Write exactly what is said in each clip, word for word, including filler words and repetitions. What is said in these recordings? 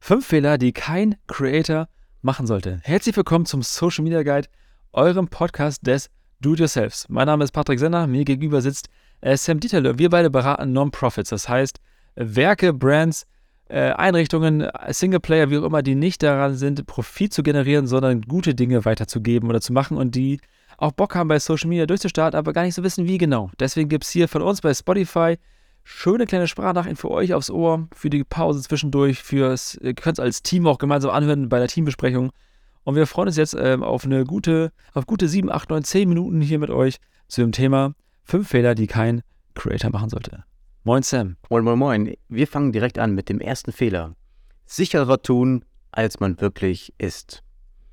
Fünf Fehler, die kein Creator machen sollte. Herzlich willkommen zum Social Media Guide, eurem Podcast des Do-it-yourselfs. Mein Name ist Patrick Senner, mir gegenüber sitzt äh, Sam Dieterle. Wir beide beraten Non-Profits, das heißt Werke, Brands, äh, Einrichtungen, Singleplayer, wie auch immer, die nicht daran sind, Profit zu generieren, sondern gute Dinge weiterzugeben oder zu machen und die auch Bock haben, bei Social Media durchzustarten, aber gar nicht so wissen, wie genau. Deswegen gibt es hier von uns bei Spotify schöne kleine Sprachnachrichten für euch aufs Ohr, für die Pause zwischendurch, fürs, ihr könnt es als Team auch gemeinsam anhören bei der Teambesprechung. Und wir freuen uns jetzt ähm, auf eine gute, auf gute sieben, acht, neun, zehn Minuten hier mit euch zu dem Thema fünf Fehler, die kein Creator machen sollte. Moin Sam. Moin, moin, moin. Wir fangen direkt an mit dem ersten Fehler. Sicherer tun, als man wirklich ist.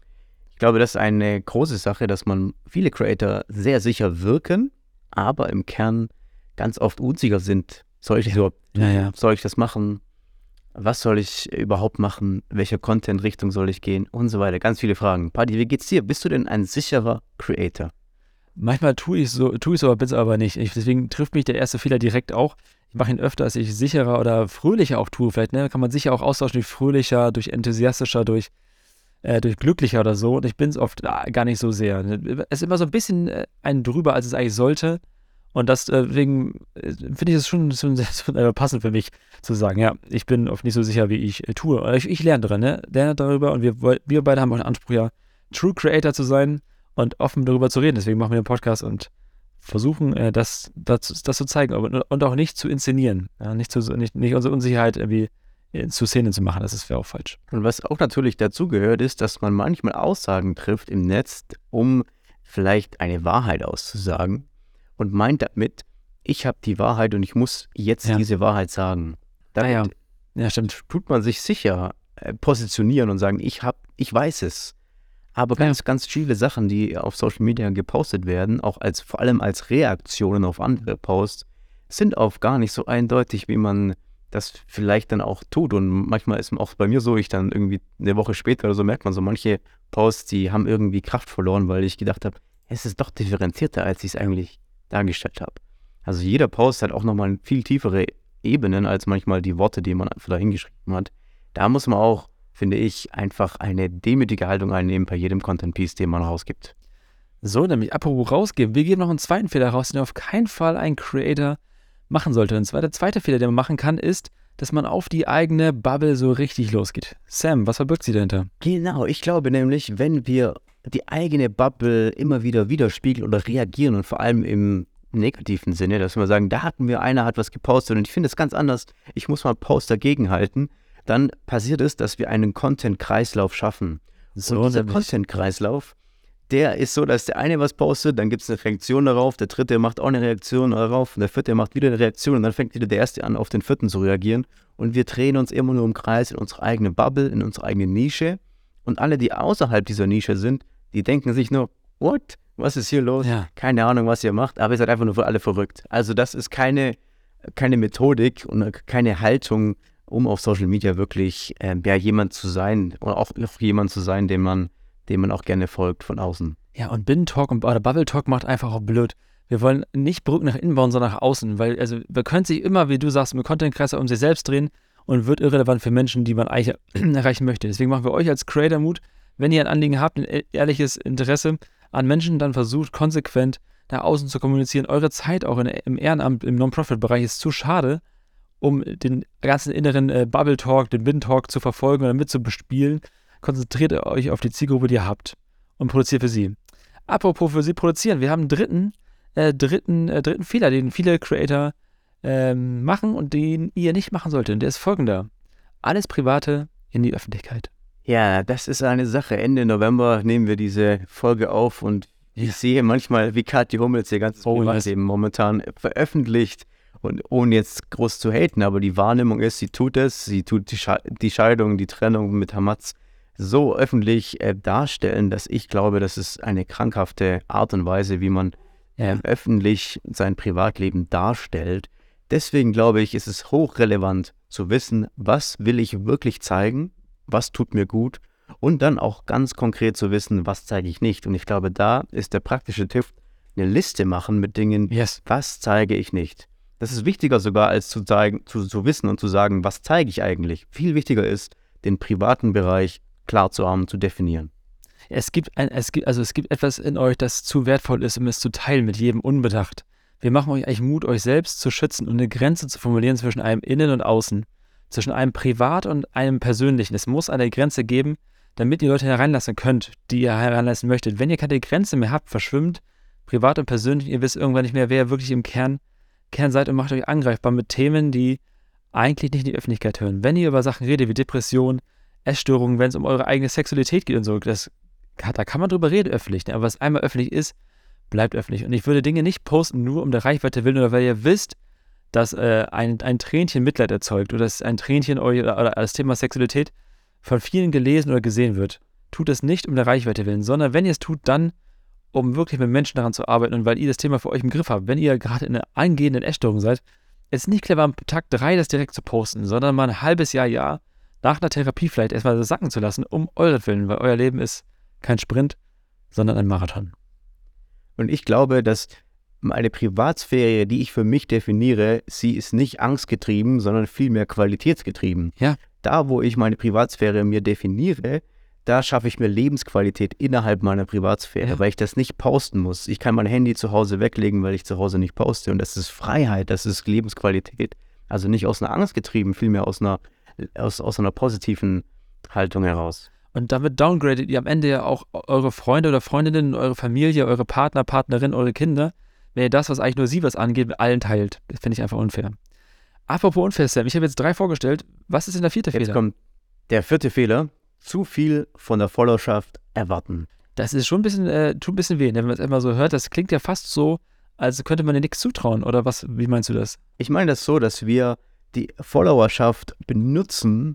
Ich glaube, das ist eine große Sache, dass man viele Creator sehr sicher wirken, aber im Kern ganz oft unsicher sind. Soll ich das überhaupt, Ja, ja. soll ich das machen? Was soll ich überhaupt machen? Welche Content-Richtung soll ich gehen? Und so weiter. Ganz viele Fragen. Paddy, wie geht's dir? Bist du denn ein sicherer Creator? Manchmal tue ich so, tue ich so, aber bin es aber nicht. Ich, deswegen trifft mich der erste Fehler direkt auch. Ich mache ihn öfter, als ich sicherer oder fröhlicher auch tue. Vielleicht ne, kann man sicher auch austauschen durch fröhlicher, durch enthusiastischer, durch, äh, durch glücklicher oder so. Und ich bin es oft äh, gar nicht so sehr. Es ist immer so ein bisschen äh, ein drüber, als es eigentlich sollte. Und deswegen äh, finde ich es schon, schon, schon äh, passend für mich zu sagen, ja, ich bin oft nicht so sicher, wie ich äh, tue. Oder ich, ich lerne dran, ne? lerne darüber und wir, wir beide haben auch den Anspruch, ja, True Creator zu sein und offen darüber zu reden. Deswegen machen wir einen Podcast und versuchen, äh, das, das, das zu zeigen aber, und auch nicht zu inszenieren. Ja? Nicht, zu, nicht, nicht unsere Unsicherheit irgendwie äh, zu Szenen zu machen, das wäre auch falsch. Und was auch natürlich dazu gehört, ist, dass man manchmal Aussagen trifft im Netz, um vielleicht eine Wahrheit auszusagen. Und meint damit, ich habe die Wahrheit und ich muss jetzt Ja. diese Wahrheit sagen. Damit Ah, ja. Ja, stimmt. tut man sich sicher äh, positionieren und sagen, ich hab, ich weiß es. Aber Ja. ganz, ganz viele Sachen, die auf Social Media gepostet werden, auch als vor allem als Reaktionen auf andere Posts, sind oft gar nicht so eindeutig, wie man das vielleicht dann auch tut. Und manchmal ist auch bei mir so, ich dann irgendwie eine Woche später oder so merkt man so, manche Posts, die haben irgendwie Kraft verloren, weil ich gedacht habe, es ist doch differenzierter, als ich es eigentlich dargestellt habe. Also jeder Post hat auch nochmal viel tiefere Ebenen als manchmal die Worte, die man einfach da hingeschrieben hat. Da muss man auch, finde ich, einfach eine demütige Haltung einnehmen bei jedem Content-Piece, den man rausgibt. So, nämlich apropos rausgeben. Wir geben noch einen zweiten Fehler raus, den auf keinen Fall ein Creator machen sollte. Und zwar der zweite Fehler, den man machen kann, ist, dass man auf die eigene Bubble so richtig losgeht. Sam, was verbirgt sie dahinter? Genau, ich glaube nämlich, wenn wir die eigene Bubble immer wieder widerspiegeln oder reagieren und vor allem im negativen Sinne, dass wir sagen, da hatten wir, einer hat was gepostet und ich finde es ganz anders, ich muss mal einen Post dagegen halten, dann passiert es, dass wir einen Content-Kreislauf schaffen. So, und dieser nämlich. Content-Kreislauf, der ist so, dass der eine was postet, dann gibt es eine Reaktion darauf, der dritte macht auch eine Reaktion darauf, und der vierte macht wieder eine Reaktion und dann fängt wieder der erste an, auf den vierten zu reagieren und wir drehen uns immer nur im Kreis in unsere eigene Bubble, in unsere eigene Nische. Und alle, die außerhalb dieser Nische sind, die denken sich nur, what? Was ist hier los? Ja. Keine Ahnung, was ihr macht, aber ihr seid einfach nur für alle verrückt. Also das ist keine, keine Methodik und keine Haltung, um auf Social Media wirklich ähm, ja, jemand zu sein oder auch, auch jemand zu sein, dem man, dem man auch gerne folgt von außen. Ja, und Bin-Talk und oder Bubble-Talk macht einfach auch blöd. Wir wollen nicht Brücken nach innen bauen, sondern nach außen, weil also wir können sich immer, wie du sagst, mit Content-Kreislauf um sich selbst drehen und wird irrelevant für Menschen, die man eigentlich erreichen möchte. Deswegen machen wir euch als Creator Mut, wenn ihr ein Anliegen habt, ein ehrliches Interesse an Menschen, dann versucht konsequent nach außen zu kommunizieren. Eure Zeit auch in, im Ehrenamt, im Non-Profit-Bereich ist zu schade, um den ganzen inneren äh, Bubble-Talk, den Bin-Talk zu verfolgen oder mit zu bespielen. Konzentriert euch auf die Zielgruppe, die ihr habt und produziert für sie. Apropos für sie produzieren, wir haben einen dritten, äh, dritten, äh, dritten Fehler, den viele Creator ähm, machen und den ihr nicht machen solltet. Und der ist folgender. Alles Private in die Öffentlichkeit. Ja, das ist eine Sache. Ende November nehmen wir diese Folge auf und Ja. ich sehe manchmal, wie Kathi Hummels ihr ganzes Oh, Privatleben momentan veröffentlicht und ohne jetzt groß zu haten, aber die Wahrnehmung ist, sie tut es, sie tut die, Sche- die Scheidung, die Trennung mit Hamas so öffentlich äh, darstellen, dass ich glaube, das ist eine krankhafte Art und Weise, wie man äh, öffentlich sein Privatleben darstellt. Deswegen glaube ich, ist es hochrelevant zu wissen, was will ich wirklich zeigen, was tut mir gut und dann auch ganz konkret zu wissen, was zeige ich nicht. Und ich glaube, da ist der praktische Tipp, eine Liste machen mit Dingen, Yes. was zeige ich nicht. Das ist wichtiger sogar, als zu, zeigen, zu, zu wissen und zu sagen, was zeige ich eigentlich. Viel wichtiger ist, den privaten Bereich klar zu haben, zu definieren. Es gibt, ein, es gibt, also es gibt etwas in euch, das zu wertvoll ist, um es zu teilen mit jedem unbedacht. Wir machen euch eigentlich Mut, euch selbst zu schützen und eine Grenze zu formulieren zwischen einem Innen und Außen, zwischen einem Privat und einem Persönlichen. Es muss eine Grenze geben, damit ihr Leute hereinlassen könnt, die ihr hereinlassen möchtet. Wenn ihr keine Grenze mehr habt, verschwimmt privat und persönlich, ihr wisst irgendwann nicht mehr, wer ihr wirklich im Kern, Kern seid und macht euch angreifbar mit Themen, die eigentlich nicht in die Öffentlichkeit hören. Wenn ihr über Sachen redet wie Depression, Essstörungen, wenn es um eure eigene Sexualität geht und so, das, da kann man drüber reden öffentlich, ne? Aber was einmal öffentlich ist, bleibt öffentlich. Und ich würde Dinge nicht posten, nur um der Reichweite willen oder weil ihr wisst, dass äh, ein, ein Tränchen Mitleid erzeugt oder dass ein Tränchen euch oder, oder das Thema Sexualität von vielen gelesen oder gesehen wird. Tut es nicht um der Reichweite willen, sondern wenn ihr es tut, dann um wirklich mit Menschen daran zu arbeiten und weil ihr das Thema für euch im Griff habt. Wenn ihr gerade in einer angehenden Essstörung seid, ist es nicht clever, am Tag drei das direkt zu posten, sondern mal ein halbes Jahr, Jahr nach einer Therapie vielleicht erstmal das sacken zu lassen, um euretwillen, weil euer Leben ist kein Sprint, sondern ein Marathon. Und ich glaube, dass meine Privatsphäre, die ich für mich definiere, sie ist nicht angstgetrieben, sondern vielmehr qualitätsgetrieben. Ja. Da, wo ich meine Privatsphäre mir definiere, da schaffe ich mir Lebensqualität innerhalb meiner Privatsphäre, ja. Weil ich das nicht posten muss. Ich kann mein Handy zu Hause weglegen, weil ich zu Hause nicht poste. Und das ist Freiheit, das ist Lebensqualität. Also nicht aus einer Angst getrieben, vielmehr aus einer, aus, aus einer positiven Haltung heraus. Und damit downgradet ihr am Ende ja auch eure Freunde oder Freundinnen, eure Familie, eure Partner, Partnerin, eure Kinder, wenn ihr das, was eigentlich nur sie was angeht, mit allen teilt. Das finde ich einfach unfair. Apropos unfair, Sam, ich habe jetzt drei vorgestellt. Was ist denn der vierte Jetzt Fehler? Kommt der vierte Fehler. Zu viel von der Followerschaft erwarten. Das ist schon ein bisschen, äh, tut ein bisschen weh, ne? Wenn man es immer so hört. Das klingt ja fast so, als könnte man dir nichts zutrauen. Oder was? Wie meinst du das? Ich meine das so, dass wir die Followerschaft benutzen,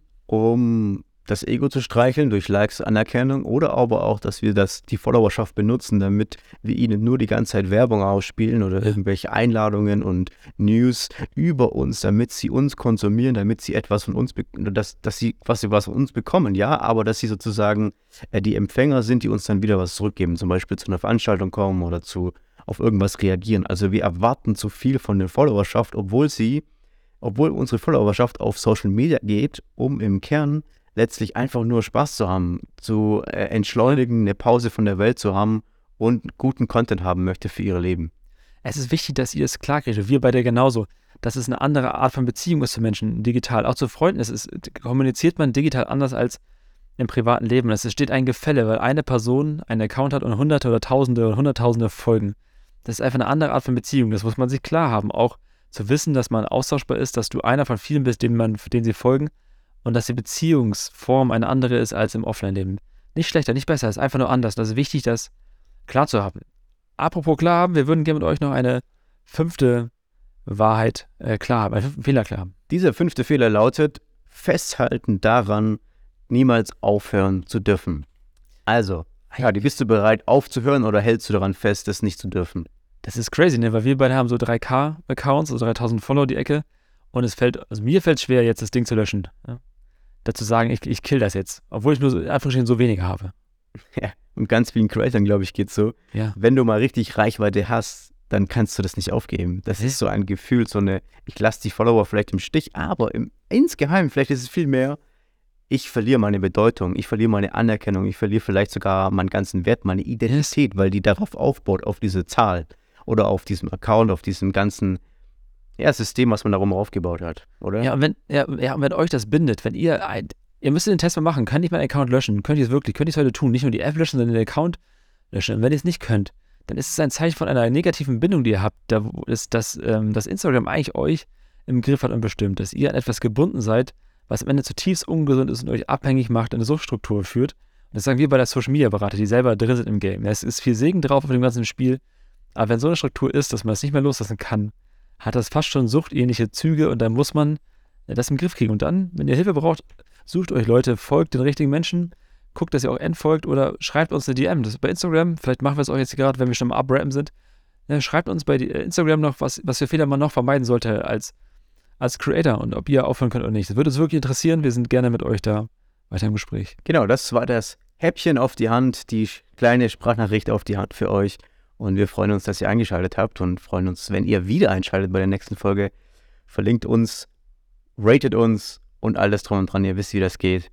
um das Ego zu streicheln durch Likes, Anerkennung oder aber auch, dass wir das, die Followerschaft benutzen, damit wir ihnen nur die ganze Zeit Werbung ausspielen oder Ja. irgendwelche Einladungen und News über uns, damit sie uns konsumieren, damit sie etwas von uns, be- dass, dass sie quasi was von uns bekommen, ja, aber dass sie sozusagen äh, die Empfänger sind, die uns dann wieder was zurückgeben, zum Beispiel zu einer Veranstaltung kommen oder zu auf irgendwas reagieren. Also wir erwarten zu viel von der Followerschaft, obwohl sie, obwohl unsere Followerschaft auf Social Media geht, um im Kern letztlich einfach nur Spaß zu haben, zu äh, entschleunigen, eine Pause von der Welt zu haben und guten Content haben möchte für ihr Leben. Es ist wichtig, dass ihr das klar kriegt. Wir beide genauso. Dass es eine andere Art von Beziehung ist zu Menschen, digital. Auch zu Freunden ist es, kommuniziert man digital anders als im privaten Leben. Es steht ein Gefälle, weil eine Person einen Account hat und hunderte oder tausende oder hunderttausende folgen. Das ist einfach eine andere Art von Beziehung. Das muss man sich klar haben. Auch zu wissen, dass man austauschbar ist, dass du einer von vielen bist, denen, man, denen sie folgen. Und dass die Beziehungsform eine andere ist als im Offline-Leben. Nicht schlechter, nicht besser, ist einfach nur anders. Das ist wichtig, das klar zu haben. Apropos klar haben, wir würden gerne mit euch noch eine fünfte Wahrheit äh, klar haben, einen fünften Fehler klar haben. Dieser fünfte Fehler lautet, festhalten daran, niemals aufhören zu dürfen. Also, ja, bist du bereit aufzuhören oder hältst du daran fest, das nicht zu dürfen? Das ist crazy, ne? Weil wir beide haben so drei K-Accounts, also dreitausend Follower die Ecke. Und es fällt, also mir fällt schwer, jetzt das Ding zu löschen. Ja? Dazu sagen, ich, ich kill das jetzt. Obwohl ich nur so, einfach schon so wenig habe. Ja, und ganz vielen Creators, glaube ich, geht es so. Ja. Wenn du mal richtig Reichweite hast, dann kannst du das nicht aufgeben. Das Nee. ist so ein Gefühl, so eine, ich lasse die Follower vielleicht im Stich, aber im, insgeheim, vielleicht ist es viel mehr, ich verliere meine Bedeutung, ich verliere meine Anerkennung, ich verliere vielleicht sogar meinen ganzen Wert, meine Identität, weil die darauf aufbaut, auf diese Zahl oder auf diesem Account, auf diesem ganzen ja, System, was man darum aufgebaut hat, oder? Ja, und wenn, ja, ja, und wenn euch das bindet, wenn ihr, ein, ihr müsst den Test mal machen, kann ich meinen Account löschen? Könnt ihr es wirklich, könnt ihr es heute tun? Nicht nur die App löschen, sondern den Account löschen. Und wenn ihr es nicht könnt, dann ist es ein Zeichen von einer negativen Bindung, die ihr habt, da, wo- dass, dass, ähm, dass Instagram eigentlich euch im Griff hat und bestimmt, dass ihr an etwas gebunden seid, was am Ende zutiefst ungesund ist und euch abhängig macht, eine Suchtstruktur führt. Und das sagen wir bei der Social-Media-Berater, die selber drin sind im Game. Ja, es ist viel Segen drauf auf dem ganzen Spiel, aber wenn so eine Struktur ist, dass man es nicht mehr loslassen kann, hat das fast schon suchtähnliche Züge und dann muss man äh, das im Griff kriegen. Und dann, wenn ihr Hilfe braucht, sucht euch Leute, folgt den richtigen Menschen, guckt, dass ihr auch entfolgt oder schreibt uns eine D M. Das ist bei Instagram, vielleicht machen wir es auch jetzt gerade, wenn wir schon mal abrappen sind. Ja, schreibt uns bei Instagram noch, was, was für Fehler man noch vermeiden sollte als, als Creator und ob ihr aufhören könnt oder nicht. Das würde uns wirklich interessieren. Wir sind gerne mit euch da weiter im Gespräch. Genau, das war das Häppchen auf die Hand, die kleine Sprachnachricht auf die Hand für euch. Und wir freuen uns, dass ihr eingeschaltet habt und freuen uns, wenn ihr wieder einschaltet bei der nächsten Folge. Verlinkt uns, ratet uns und alles drum und dran. Ihr wisst, wie das geht.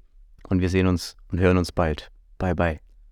und wir sehen uns und hören uns bald. Bye, bye.